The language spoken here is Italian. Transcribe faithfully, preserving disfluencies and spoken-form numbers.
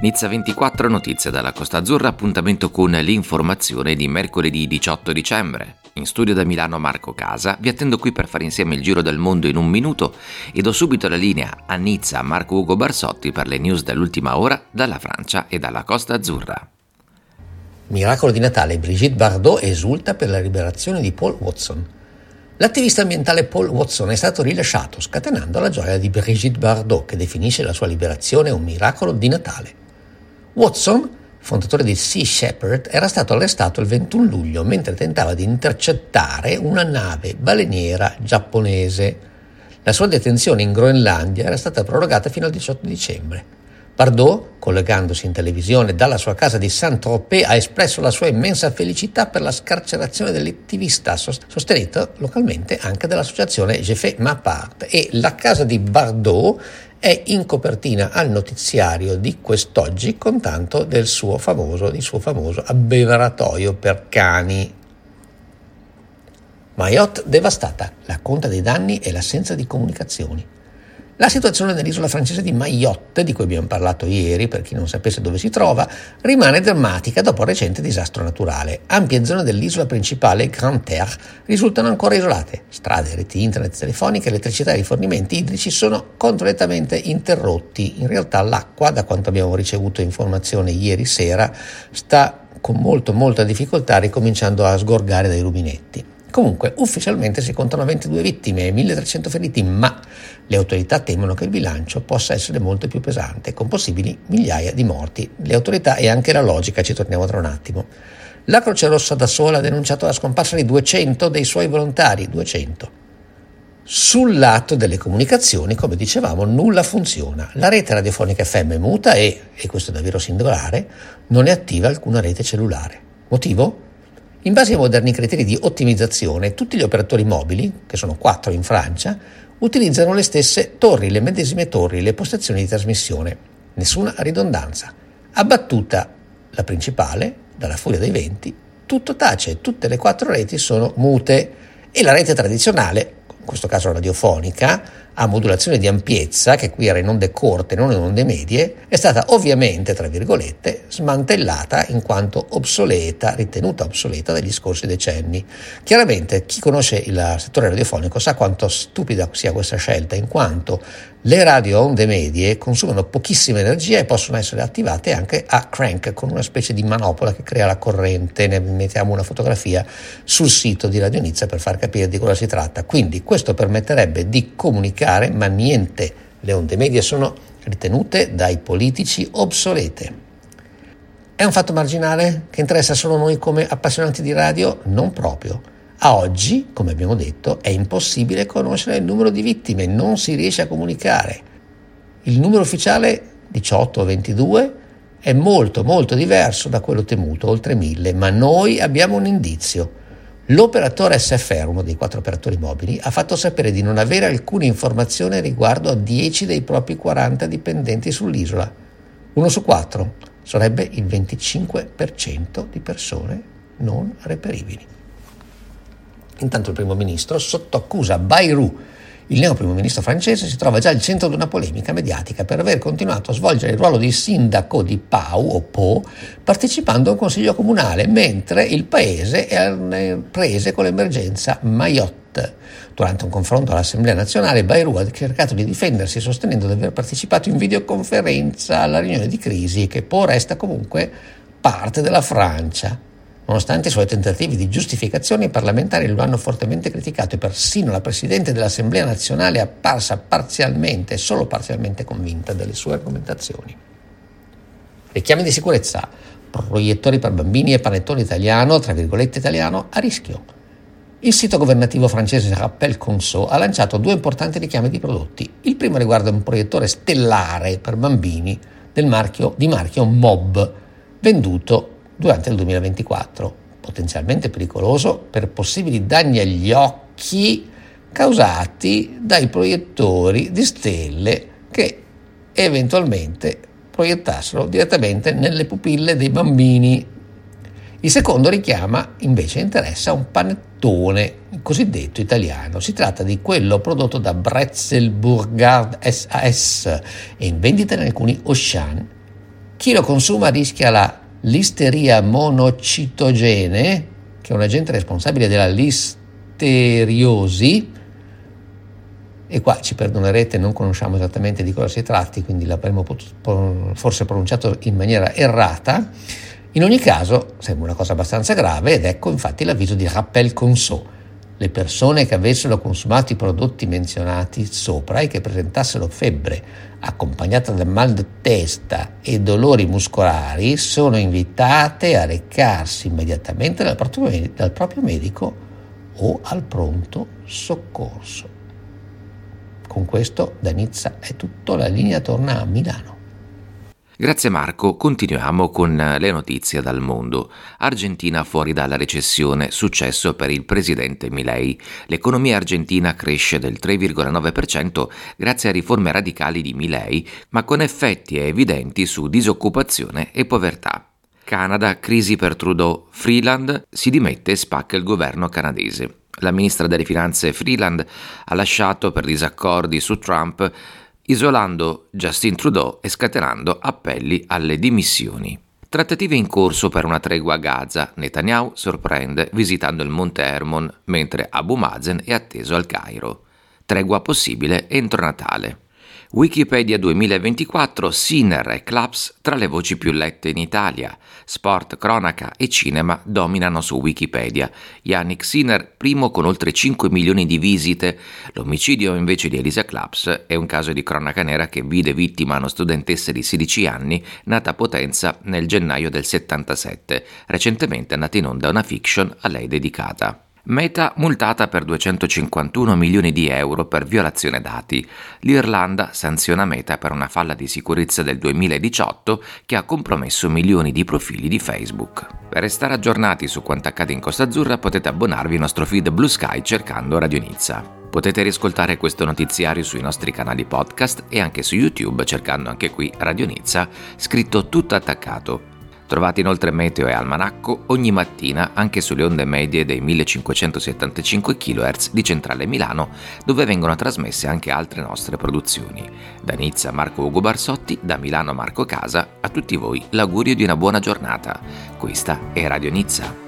Nizza ventiquattro, notizie dalla Costa Azzurra, appuntamento con l'informazione di mercoledì diciotto dicembre. In studio da Milano Marco Casa, vi attendo qui per fare insieme il giro del mondo in un minuto e do subito la linea a Nizza Marco Ugo Barsotti per le news dell'ultima ora dalla Francia e dalla Costa Azzurra. Miracolo di Natale, Brigitte Bardot esulta per la liberazione di Paul Watson. L'attivista ambientale Paul Watson è stato rilasciato, scatenando la gioia di Brigitte Bardot, che definisce la sua liberazione un miracolo di Natale. Watson, fondatore di Sea Shepherd, era stato arrestato il ventuno luglio mentre tentava di intercettare una nave baleniera giapponese. La sua detenzione in Groenlandia era stata prorogata fino al diciotto dicembre. Bardot, collegandosi in televisione dalla sua casa di Saint-Tropez, ha espresso la sua immensa felicità per la scarcerazione dell'attivista, sostenuta localmente anche dall'associazione J'ai fait ma part, e la casa di Bardot è in copertina al notiziario di quest'oggi con tanto del suo famoso, il suo famoso abbeveratoio per cani. Mayotte devastata, la conta dei danni e l'assenza di comunicazioni. La situazione nell'isola francese di Mayotte, di cui abbiamo parlato ieri, per chi non sapesse dove si trova, rimane drammatica dopo un recente disastro naturale. Ampie zone dell'isola principale, Grande Terre, risultano ancora isolate. Strade, reti internet, telefoniche, elettricità e rifornimenti idrici sono completamente interrotti. In realtà l'acqua, da quanto abbiamo ricevuto informazione ieri sera, sta con molto molta difficoltà ricominciando a sgorgare dai rubinetti. Comunque, ufficialmente si contano ventidue vittime e milletrecento feriti, ma le autorità temono che il bilancio possa essere molto più pesante, con possibili migliaia di morti. Le autorità e anche la logica, ci torniamo tra un attimo. La Croce Rossa da sola ha denunciato la scomparsa di duecento dei suoi volontari, duecento. Sul lato delle comunicazioni, come dicevamo, nulla funziona. La rete radiofonica F M è muta e, e questo è davvero singolare, non è attiva alcuna rete cellulare. Motivo? In base ai moderni criteri di ottimizzazione, tutti gli operatori mobili, che sono quattro in Francia, utilizzano le stesse torri, le medesime torri, le postazioni di trasmissione. Nessuna ridondanza. Abbattuta la principale, dalla furia dei venti, tutto tace, tutte le quattro reti sono mute e la rete tradizionale, in questo caso radiofonica, a modulazione di ampiezza, che qui era in onde corte, non in onde medie, è stata ovviamente, tra virgolette, smantellata in quanto obsoleta, ritenuta obsoleta dagli scorsi decenni. Chiaramente chi conosce il settore radiofonico sa quanto stupida sia questa scelta, in quanto le radio a onde medie consumano pochissima energia e possono essere attivate anche a crank, con una specie di manopola che crea la corrente. Ne mettiamo una fotografia sul sito di Radio Nizza per far capire di cosa si tratta. Quindi questo permetterebbe di comunicare, ma niente, le onde medie sono ritenute dai politici obsolete. È un fatto marginale che interessa solo noi come appassionati di radio? Non proprio. A oggi, come abbiamo detto, è impossibile conoscere il numero di vittime, non si riesce a comunicare. Il numero ufficiale, diciotto o ventidue, è molto molto diverso da quello temuto, oltre mille, ma noi abbiamo un indizio. L'operatore S F R, uno dei quattro operatori mobili, ha fatto sapere di non avere alcuna informazione riguardo a dieci dei propri quaranta dipendenti sull'isola. Uno su quattro sarebbe il venticinque per cento di persone non reperibili. Intanto il primo ministro, sotto accusa Bayrou, il neo primo ministro francese, si trova già al centro di una polemica mediatica per aver continuato a svolgere il ruolo di sindaco di Pau o Po, partecipando a un consiglio comunale, mentre il paese è alle prese con l'emergenza Mayotte. Durante un confronto all'Assemblea nazionale, Bayrou ha cercato di difendersi sostenendo di aver partecipato in videoconferenza alla riunione di crisi e che Po resta comunque parte della Francia. Nonostante i suoi tentativi di giustificazione, i parlamentari lo hanno fortemente criticato e persino la Presidente dell'Assemblea nazionale è apparsa parzialmente, solo parzialmente convinta delle sue argomentazioni. Richiami di sicurezza, proiettori per bambini e panettone italiano, tra virgolette italiano, a rischio. Il sito governativo francese Rappel Conso ha lanciato due importanti richiami di prodotti. Il primo riguarda un proiettore stellare per bambini del marchio, di marchio Mob, venduto durante il duemilaventiquattro, potenzialmente pericoloso per possibili danni agli occhi causati dai proiettori di stelle che eventualmente proiettassero direttamente nelle pupille dei bambini. Il secondo richiama, invece, interessa un panettone cosiddetto italiano. Si tratta di quello prodotto da Bretzel Burgard S A S e in vendita in alcuni Auchan Chi lo consuma rischia la listeria monocitogene, che è un agente responsabile della listeriosi, e qua ci perdonerete, non conosciamo esattamente di cosa si tratti, quindi l'avremmo potuto, forse pronunciato in maniera errata. In ogni caso sembra una cosa abbastanza grave, ed ecco infatti l'avviso di rappel conso. Le persone che avessero consumato i prodotti menzionati sopra e che presentassero febbre accompagnata da mal di testa e dolori muscolari sono invitate a recarsi immediatamente dal proprio, dal proprio medico o al pronto soccorso. Con questo da Nizza è tutto, la linea torna a Milano. Grazie Marco, continuiamo con le notizie dal mondo. Argentina fuori dalla recessione, successo per il presidente Milei. L'economia argentina cresce del tre virgola nove per cento grazie a riforme radicali di Milei, ma con effetti evidenti su disoccupazione e povertà. Canada, crisi per Trudeau. Freeland si dimette e spacca il governo canadese. La ministra delle finanze Freeland ha lasciato per disaccordi su Trump, isolando Justin Trudeau e scatenando appelli alle dimissioni. Trattative in corso per una tregua a Gaza. Netanyahu sorprende visitando il Monte Hermon, mentre Abu Mazen è atteso al Cairo. Tregua possibile entro Natale. Wikipedia duemilaventiquattro, Sinner e Claps tra le voci più lette in Italia. Sport, cronaca e cinema dominano su Wikipedia. Yannick Sinner, primo con oltre cinque milioni di visite. L'omicidio invece di Elisa Claps è un caso di cronaca nera che vide vittima una studentessa di sedici anni nata a Potenza nel gennaio del settantasette. Recentemente è nata in onda una fiction a lei dedicata. Meta multata per duecentocinquantuno milioni di euro per violazione dati. L'Irlanda sanziona Meta per una falla di sicurezza del duemiladiciotto che ha compromesso milioni di profili di Facebook. Per restare aggiornati su quanto accade in Costa Azzurra potete abbonarvi al nostro feed Blue Sky cercando Radio Nizza. Potete riscoltare questo notiziario sui nostri canali podcast e anche su YouTube cercando anche qui Radio Nizza, scritto tutto attaccato. Trovate inoltre Meteo e Almanacco ogni mattina anche sulle onde medie dei millecinquecentosettantacinque chilohertz di Centrale Milano, dove vengono trasmesse anche altre nostre produzioni. Da Nizza Marco Ugo Barsotti, da Milano Marco Casa, a tutti voi l'augurio di una buona giornata. Questa è Radio Nizza.